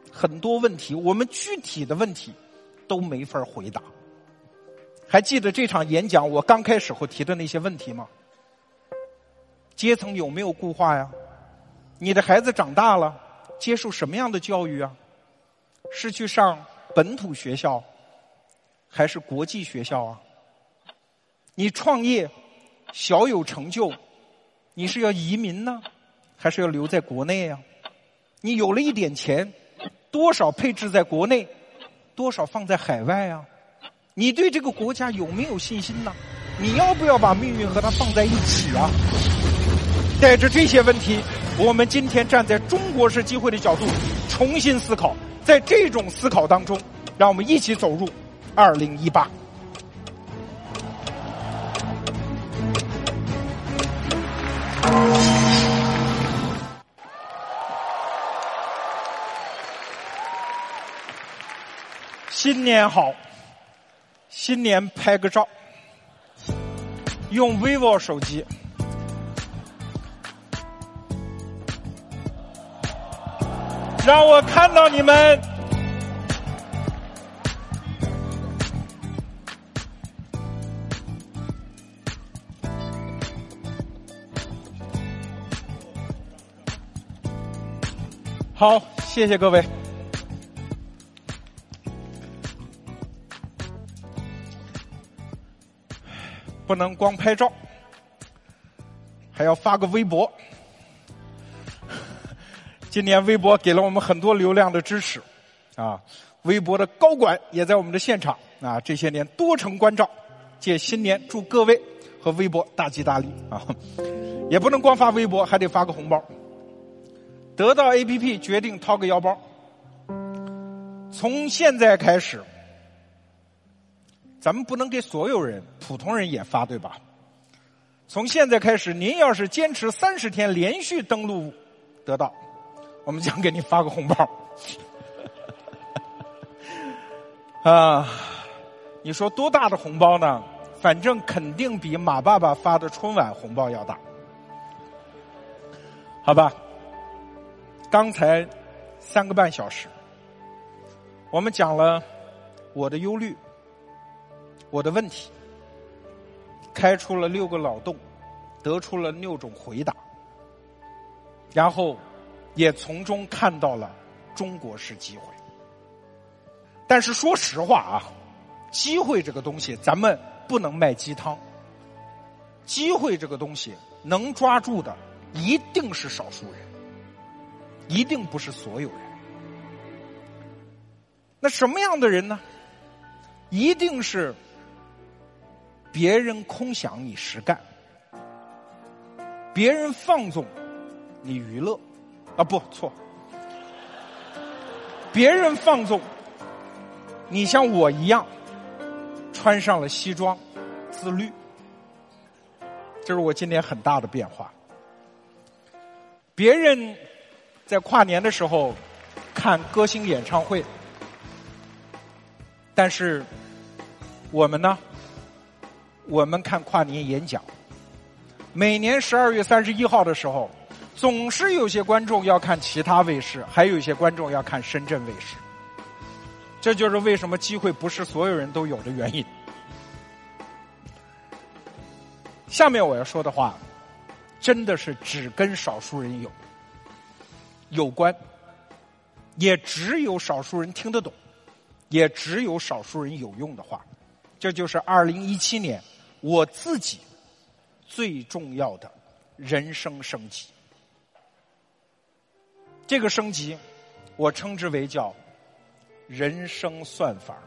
很多问题，我们具体的问题都没法回答。还记得这场演讲我刚开始后提的那些问题吗？阶层有没有固化呀？你的孩子长大了，接受什么样的教育啊？是去上本土学校，还是国际学校啊？你创业小有成就，你是要移民呢，还是要留在国内啊？你有了一点钱，多少配置在国内，多少放在海外啊？你对这个国家有没有信心呢？你要不要把命运和它放在一起啊？带着这些问题，我们今天站在中国式机会的角度重新思考，在这种思考当中，让我们一起走入二零一八。新年好，新年拍个照，用 vivo 手机，让我看到你们。好，谢谢各位。不能光拍照，还要发个微博。今年微博给了我们很多流量的支持啊，微博的高管也在我们的现场啊，这些年多程关照，借新年祝各位和微博大吉大利啊！也不能光发微博，还得发个红包。得到 A P P 决定掏个腰包，从现在开始，咱们不能给所有人，普通人也发，对吧？从现在开始，您要是坚持三十天连续登录得到，我们将给你发个红包。啊，你说多大的红包呢？反正肯定比马爸爸发的春晚红包要大，好吧？刚才三个半小时，我们讲了我的忧虑，我的问题，开出了六个脑洞，得出了六种回答，然后也从中看到了中国式机会。但是说实话啊，机会这个东西咱们不能卖鸡汤，机会这个东西能抓住的一定是少数人，一定不是所有人。那什么样的人呢？一定是别人空想你实干，别人放纵你娱乐，啊不错，别人放纵你像我一样穿上了西装自律，这是我今年很大的变化。别人在跨年的时候看歌星演唱会，但是我们呢，我们看跨年演讲。每年十二月三十一号的时候，总是有些观众要看其他卫视，还有一些观众要看深圳卫视。这就是为什么机会不是所有人都有的原因。下面我要说的话，真的是只跟少数人有有关，也只有少数人听得懂，也只有少数人有用的话。这就是二零一七年我自己最重要的人生升级。这个升级我称之为叫人生算法。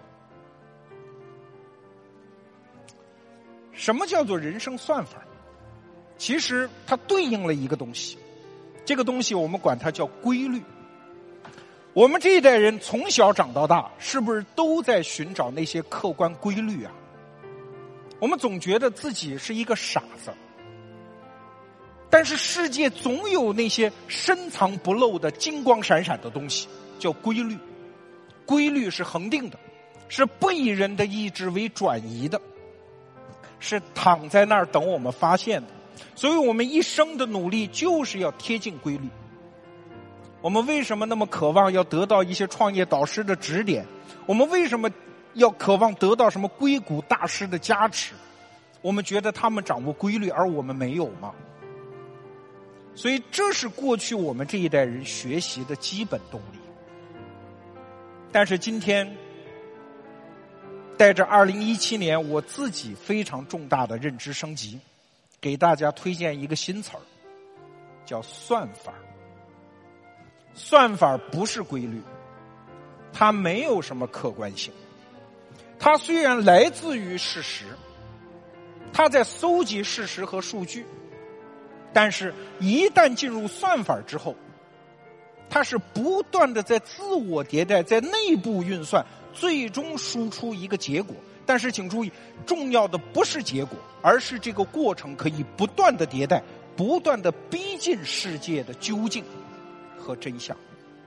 什么叫做人生算法？其实它对应了一个东西，这个东西我们管它叫规律。我们这一代人从小长到大，是不是都在寻找那些客观规律啊？我们总觉得自己是一个傻子，但是世界总有那些深藏不露的金光闪闪的东西，叫规律。规律是恒定的，是不以人的意志为转移的，是躺在那儿等我们发现的。所以我们一生的努力就是要贴近规律。 我们为什么那么渴望要得到一些创业导师的指点？我们为什么要渴望得到什么硅谷大师的加持？我们觉得他们掌握规律，而我们没有吗？所以这是过去我们这一代人学习的基本动力。但是今天带着二零一七年我自己非常重大的认知升级，给大家推荐一个新词儿，叫算法。算法不是规律，它没有什么客观性。它虽然来自于事实，它在搜集事实和数据，但是一旦进入算法之后，它是不断的在自我迭代，在内部运算，最终输出一个结果。但是请注意，重要的不是结果，而是这个过程可以不断的迭代，不断的逼近世界的究竟和真相。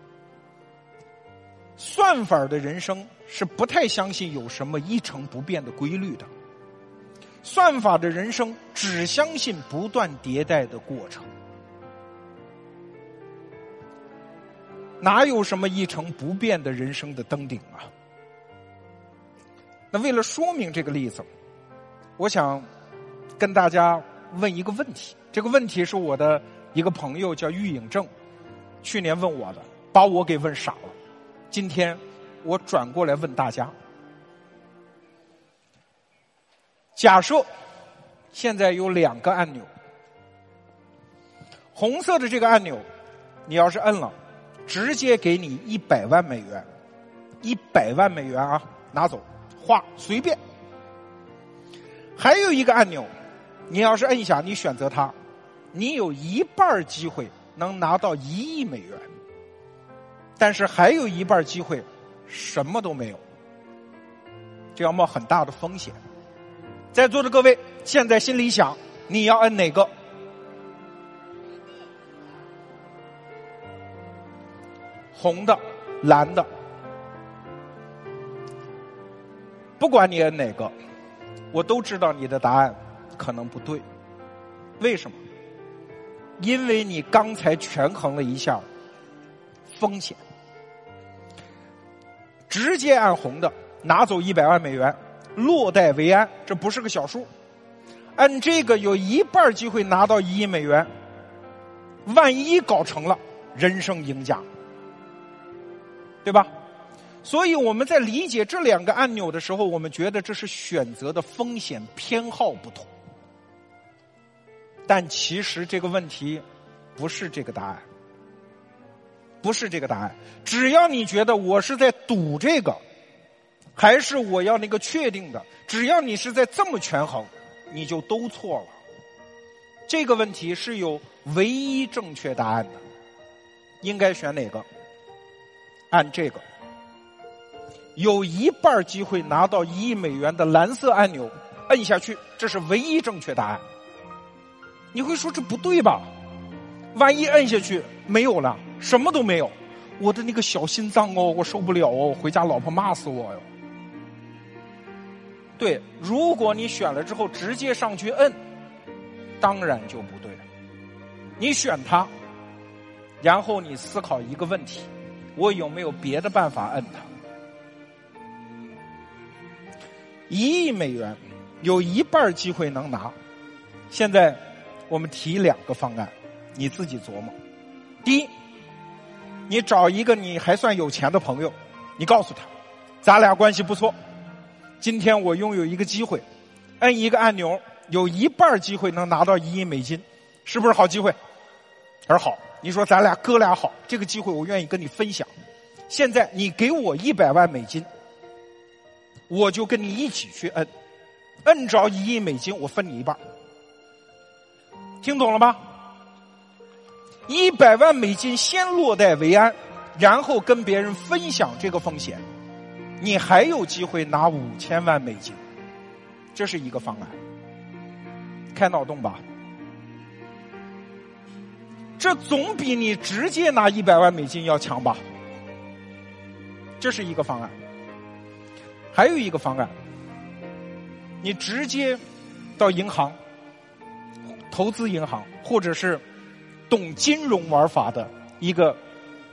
算法的人生是不太相信有什么一成不变的规律的，算法的人生只相信不断迭代的过程。哪有什么一成不变的人生的登顶啊？那为了说明这个例子，我想跟大家问一个问题。这个问题是我的一个朋友叫郁颖正去年问我的，把我给问傻了。今天我转过来问大家，假设现在有两个按钮，红色的这个按钮你要是摁了，直接给你一百万美元，一百万美元啊，拿走花随便。还有一个按钮，你要是摁一下，你选择它，你有一半机会能拿到一亿美元，但是还有一半机会什么都没有，这要冒很大的风险。在座的各位现在心里想，你要摁哪个？红的、蓝的，不管你摁哪个，我都知道你的答案可能不对。为什么？因为你刚才权衡了一下风险，直接按红的拿走一百万美元，落袋为安，这不是个小数。按这个有一半机会拿到一亿美元，万一搞成了，人生赢家，对吧？所以我们在理解这两个按钮的时候，我们觉得这是选择的风险偏好不同。但其实这个问题不是这个答案，不是这个答案。只要你觉得我是在赌这个，还是我要那个确定的，只要你是在这么权衡，你就都错了。这个问题是有唯一正确答案的，应该选哪个？按这个有一半机会拿到一亿美元的蓝色按钮摁下去，这是唯一正确答案。你会说这不对吧？万一摁下去没有了，什么都没有，我的那个小心脏哦，我受不了哦，回家老婆骂死我哟。对，如果你选了之后直接上去摁，当然就不对了。你选它，然后你思考一个问题，我有没有别的办法摁它？一亿美元有一半机会能拿，现在我们提两个方案，你自己琢磨。第一，你找一个你还算有钱的朋友，你告诉他，咱俩关系不错，今天我拥有一个机会，摁一个按钮，有一半机会能拿到一亿美金，是不是好机会？而好，你说咱俩哥俩好，这个机会我愿意跟你分享。现在你给我一百万美金，我就跟你一起去摁，摁着一亿美金，我分你一半。听懂了吗？一百万美金先落袋为安，然后跟别人分享这个风险，你还有机会拿五千万美金，这是一个方案。开脑洞吧，这总比你直接拿一百万美金要强吧？这是一个方案。还有一个方案，你直接到银行、投资银行，或者是懂金融玩法的一个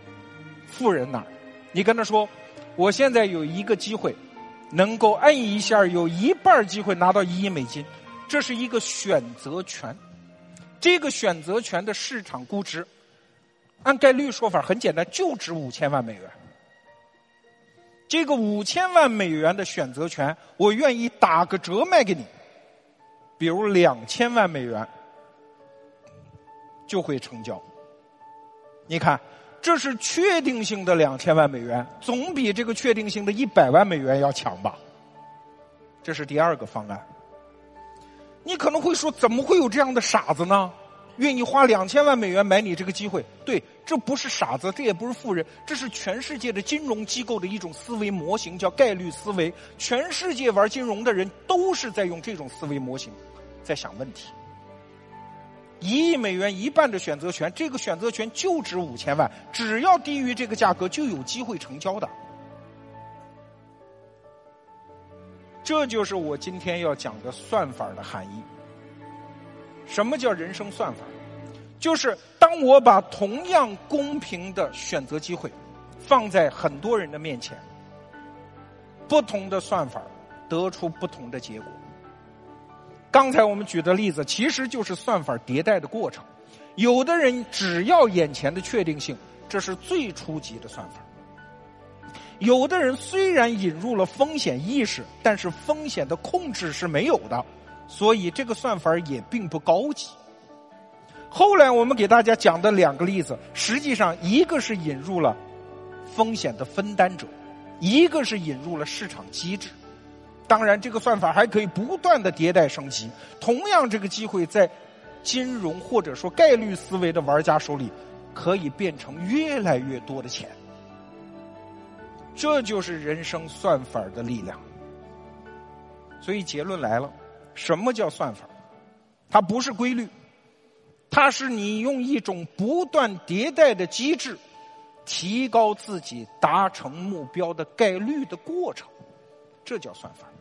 富人那儿，你跟他说，我现在有一个机会，能够摁一下有一半机会拿到一亿美金，这是一个选择权。这个选择权的市场估值，按概率说法很简单，就值五千万美元。这个五千万美元的选择权，我愿意打个折卖给你，比如两千万美元就会成交。你看，这是确定性的两千万美元，总比这个确定性的一百万美元要强吧？这是第二个方案。你可能会说，怎么会有这样的傻子呢？愿意花两千万美元买你这个机会？对，这不是傻子，这也不是富人，这是全世界的金融机构的一种思维模型，叫概率思维。全世界玩金融的人都是在用这种思维模型，在想问题。一亿美元一半的选择权，这个选择权就值五千万，只要低于这个价格就有机会成交的。这就是我今天要讲的算法的含义。什么叫人生算法？就是当我把同样公平的选择机会放在很多人的面前，不同的算法得出不同的结果。刚才我们举的例子其实就是算法迭代的过程。有的人只要眼前的确定性，这是最初级的算法。有的人虽然引入了风险意识，但是风险的控制是没有的，所以这个算法也并不高级。后来我们给大家讲的两个例子，实际上一个是引入了风险的分担者，一个是引入了市场机制。当然这个算法还可以不断的迭代升级，同样这个机会在金融或者说概率思维的玩家手里可以变成越来越多的钱。这就是人生算法的力量。所以结论来了，什么叫算法？它不是规律，它是你用一种不断迭代的机制提高自己达成目标的概率的过程，这叫算法。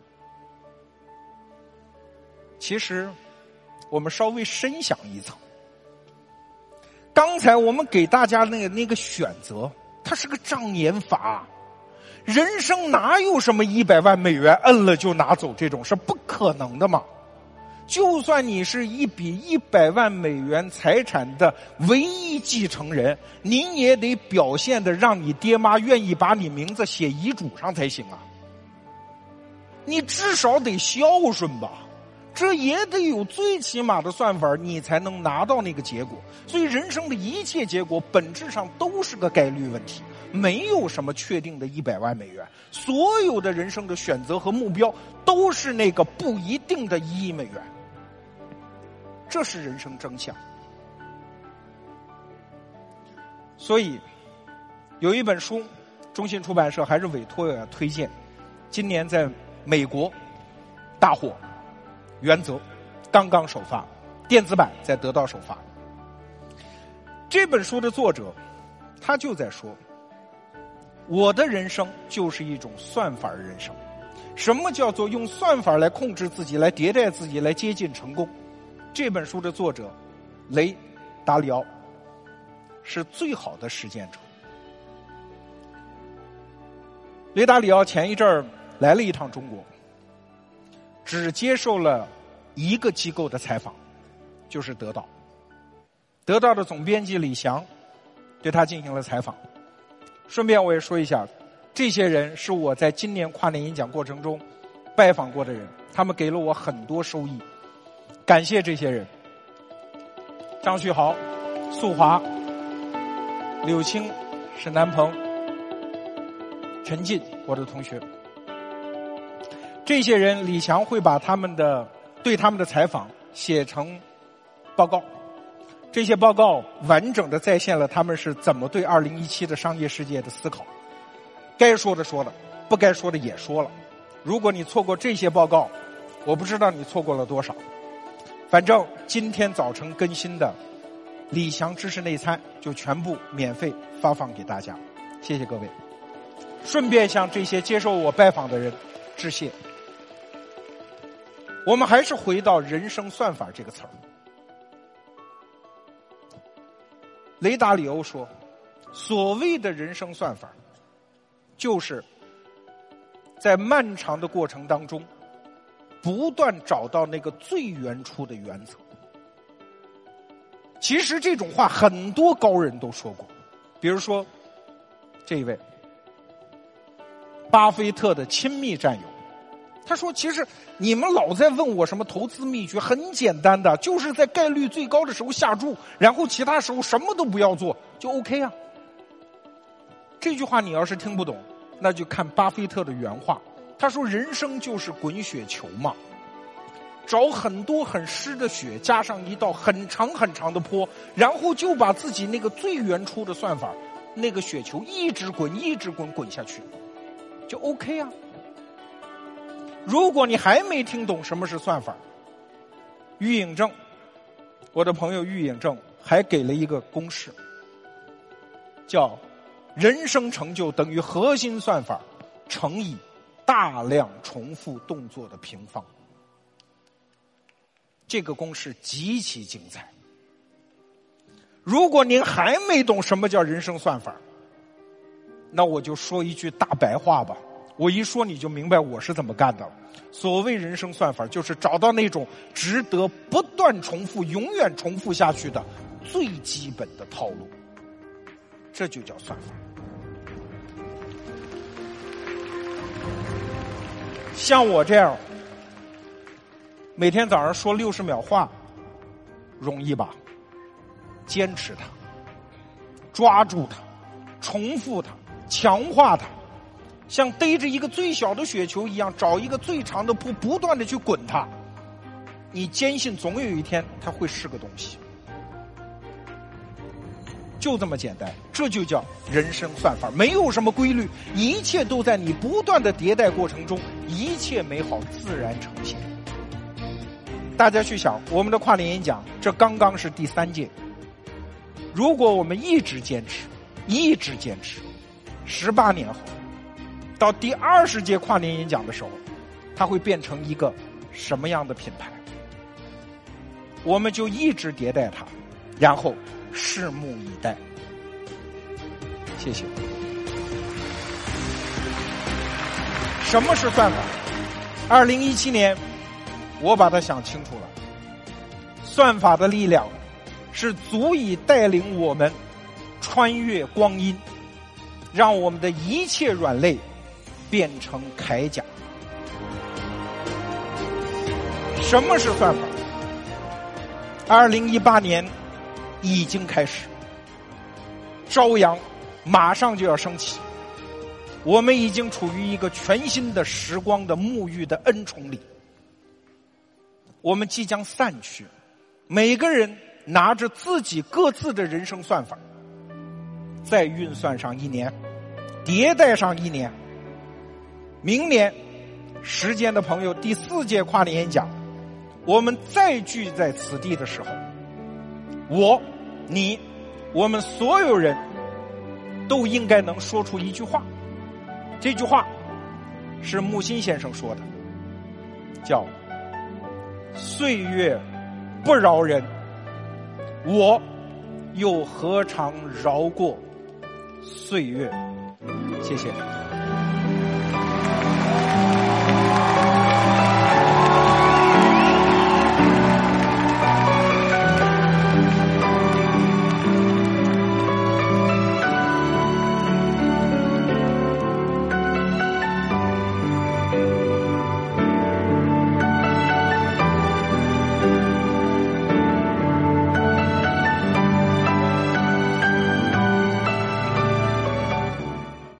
其实我们稍微深想一层，刚才我们给大家那个那个选择，它是个障眼法。人生哪有什么一百万美元摁了就拿走这种事，不可能的嘛。就算你是一笔一百万美元财产的唯一继承人，你也得表现的让你爹妈愿意把你名字写遗嘱上才行啊。你至少得孝顺吧，这也得有最起码的算法，你才能拿到那个结果。所以人生的一切结果本质上都是个概率问题，没有什么确定的一百万美元，所有的人生的选择和目标都是那个不一定的一亿美元。这是人生真相。所以有一本书，中信出版社还是委托我推荐，今年在美国大火，原则刚刚首发，电子版在得到首发。这本书的作者他就在说，我的人生就是一种算法人生。什么叫做用算法来控制自己，来迭代自己，来接近成功？这本书的作者雷达里奥是最好的实践者。雷达里奥前一阵儿来了一趟中国，只接受了一个机构的采访，就是得到。得到的总编辑李翔对他进行了采访。顺便我也说一下，这些人是我在今年跨年演讲过程中拜访过的人，他们给了我很多收益，感谢这些人。张旭豪、素华、柳青、沈南鹏、陈进，我的同学，这些人李翔会把他们的对他们的采访写成报告，这些报告完整的再现了他们是怎么对二零一七的商业世界的思考，该说的说了，不该说的也说了。如果你错过这些报告，我不知道你错过了多少。反正今天早晨更新的李翔知识内参就全部免费发放给大家，谢谢各位。顺便向这些接受我拜访的人致谢。我们还是回到人生算法这个词儿。雷达里欧说， 所谓的人生算法，就是在漫长的过程当中，不断找到那个最原初的原则。其实这种话很多高人都说过，比如说这一位巴菲特的亲密战友，他说其实你们老在问我什么投资秘诀，很简单的，就是在概率最高的时候下注，然后其他时候什么都不要做就 OK 啊。这句话你要是听不懂，那就看巴菲特的原话，他说人生就是滚雪球嘛，找很多很湿的雪，加上一道很长很长的坡，然后就把自己那个最原初的算法，那个雪球一直滚一直滚滚下去就 OK 啊。如果你还没听懂什么是算法，郁颖正，我的朋友郁颖正还给了一个公式，叫人生成就等于核心算法乘以大量重复动作的平方。这个公式极其精彩。如果您还没懂什么叫人生算法，那我就说一句大白话吧，我一说你就明白我是怎么干的了。所谓人生算法，就是找到那种值得不断重复永远重复下去的最基本的套路，这就叫算法。像我这样每天早上说六十秒话容易吧？坚持它，抓住它，重复它，强化它，像逮着一个最小的雪球一样，找一个最长的坡，不断的去滚它，你坚信总有一天它会是个东西。就这么简单，这就叫人生算法，没有什么规律，一切都在你不断的迭代过程中，一切美好自然呈现。大家去想，我们的跨年演讲，这刚刚是第三届，如果我们一直坚持，一直坚持，十八年后，到第二十届跨年演讲的时候，它会变成一个什么样的品牌？我们就一直迭代它，然后拭目以待。谢谢。什么是算法？二零一七年我把它想清楚了，算法的力量是足以带领我们穿越光阴，让我们的一切软肋变成铠甲。什么是算法？二零一八年已经开始，朝阳马上就要升起，我们已经处于一个全新的时光的沐浴的恩宠里。我们即将散去，每个人拿着自己各自的人生算法，再运算上一年，迭代上一年。明年时间的朋友，第四届跨年演讲，我们再聚在此地的时候，我、你、我们所有人都应该能说出一句话。这句话是木心先生说的，叫岁月不饶人，我又何尝饶过岁月。谢谢。